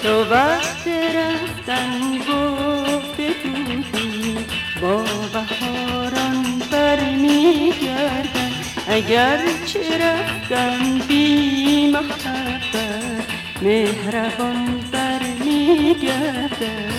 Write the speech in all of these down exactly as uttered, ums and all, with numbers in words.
تو وقت رفتن گفته بودی با بهاران برمیگردن، اگر چه رفتن بی محبت مهربان برمیگردن.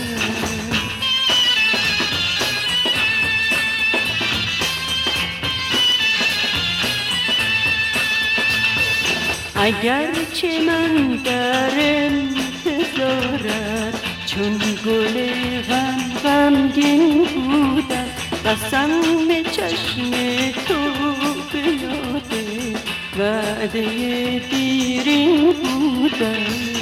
اگر چه من در انتظارت چون گل غم غمگین بودم، قسم به چشم تو به یاد وعده دیرین بودم.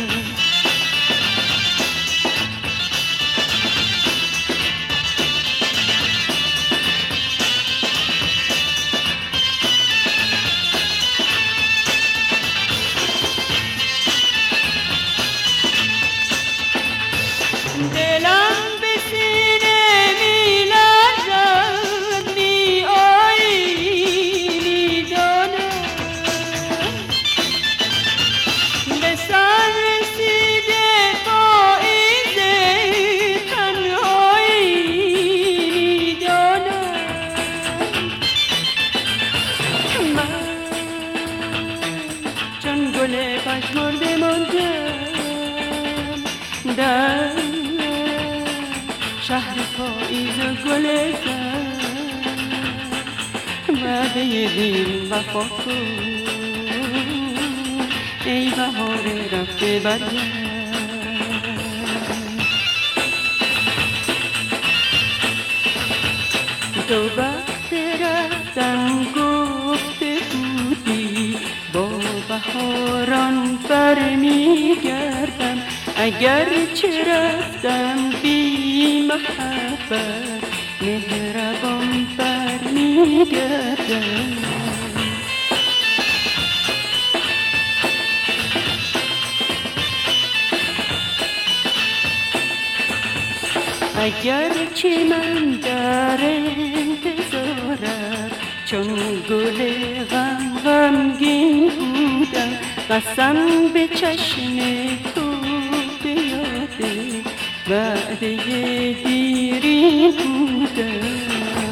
دلم به سینه می لرزد، می آیی می دانم به سر رسیده پاییز تنهایی می دانم. من چون گل پژمرده ماندم در شهر پاییز و گلستان، وعده دیرین وفا کن ای بهار رفته برگرد. تو وقت رفتن گفته بودی با بهاران برمیگردم، اگر چه رفتم بی محبت مهربان برمیگردم. اگر چه من در انتظارت چون گل غم غمگین بودم، قسم به چشم تو به یاد وعده دیرین بودم.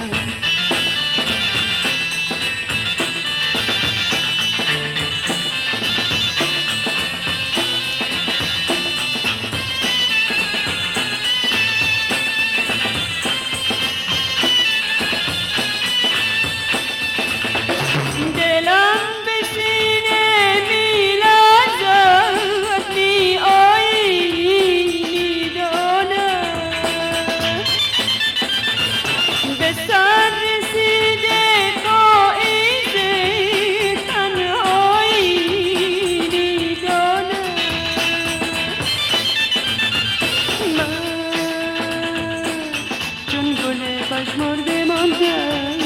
دلم به سینه می لرزد، می آیی می دانم به سر رسیده پاییز تنهایی می دانم. من چون گل پژمرده ماندم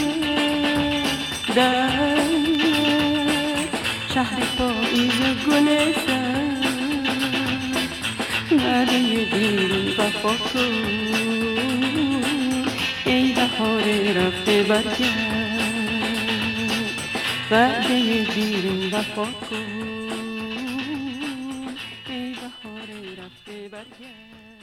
در شهر پاییز و گلستان، وعده دیرین وفا کن ای بهار رفته برگرد. وعده دیرین وفا کن ای بهار رفته برگرد.